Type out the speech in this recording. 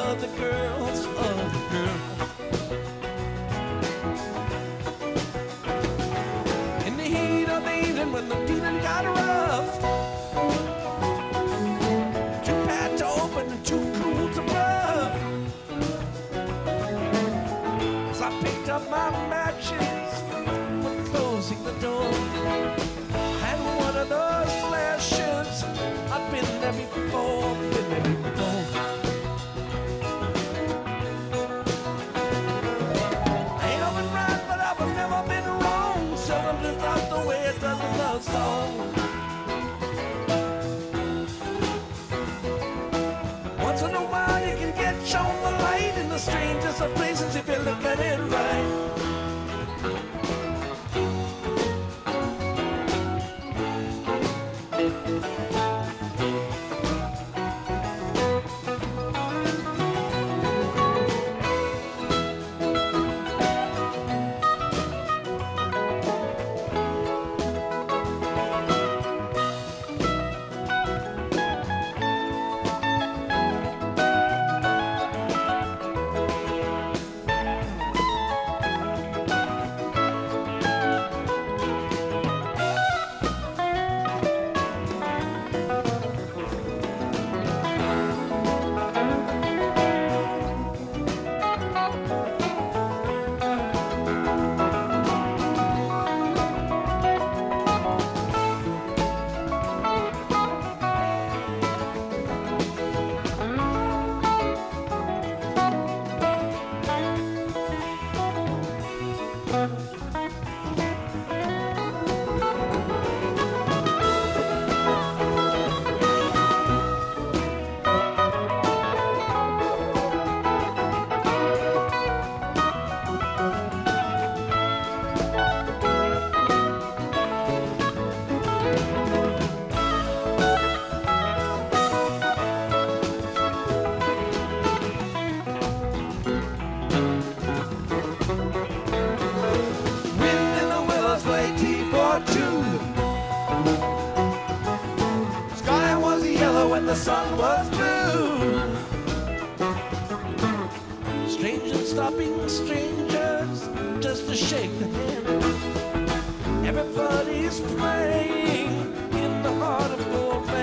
other girls, other girls. In the heat of the evening when the feeling got rough, too bad to open and too cool to rub. As I picked up my matches when closing the door, and one of those flashes, I've been there before, been there before. I ain't never been right, but I've never been wrong. Seldom just out the way it does a love song. Once in a while you can get shown the light in the strangest of places if you look at it right. Sky was yellow and the sun was blue. Strangers stopping strangers just to shake the hand. Everybody's playing in the heart of Gold.